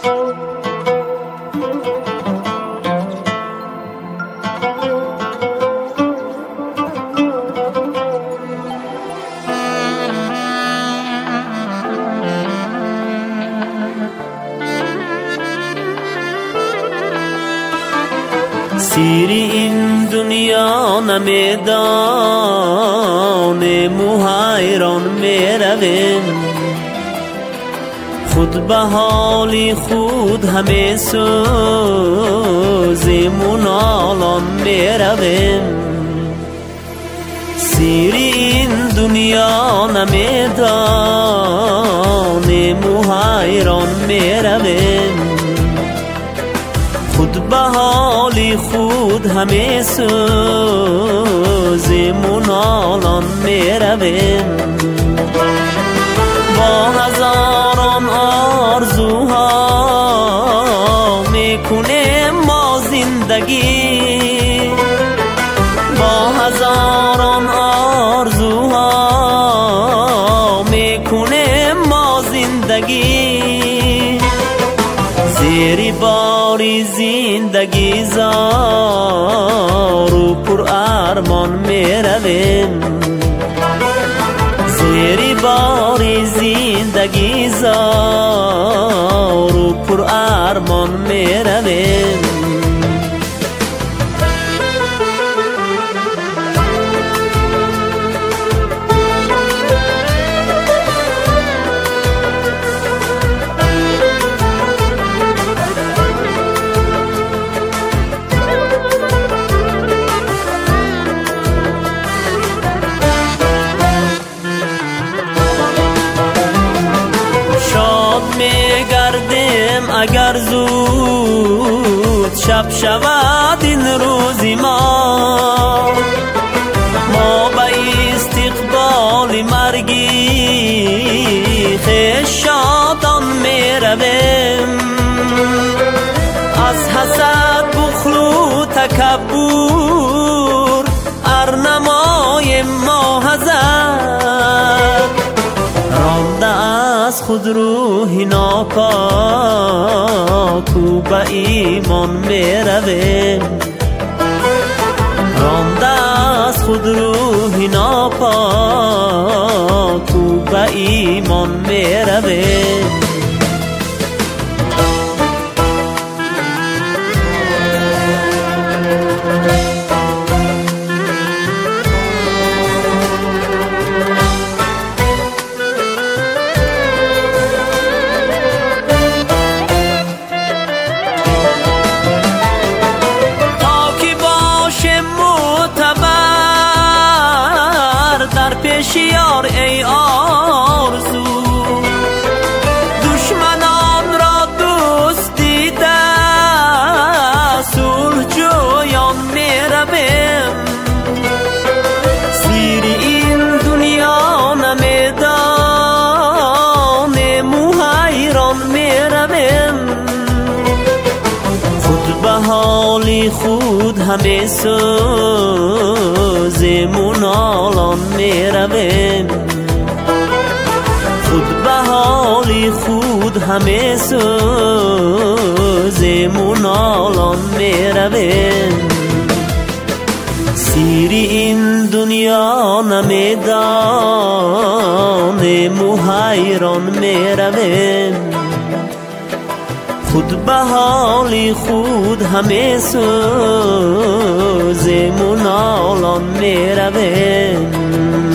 سیری این دنیا نمیدانه محیران میرویم، خود به حالی خود همه سوزیم و نالان میرویم. سیری این دنیا نمیدانه محیران میرویم، خود به حالی خود همه سوزیم و نالان میرویم. با هزاران آرزوها میکنیم ما زندگی، با هزاران آرزوها میکنیم ما زندگی. زیر باری زندگی زار و پر ارمان میرویم، زیر باری زندگی زار و پر ارمان میرویم. میگردیم اگر زود شب شود این روزی، ما به استقبال مرگی خوش شادان میرویم. از حسد بخل و تکبر ارنمای ما حذر، رانده از خود روحی ناپاک و به ایمان میرویم. رانده از خود روحی ناپاک و به ایمان میرویم. پیشیار ای آرزو، دشمنان را دوست دیده صلح جویان میرویم. سیر این دنیا نمیدانه محیران میرویم، خود به حالی خود همه سوزیم و نالان میرویم. خود به حالی خود همه سوزیم و نالان میرویم. سیری این دنیا نمیدانه محیران میرویم، خود به حالی خود همه سوزیم و نالان میرویم.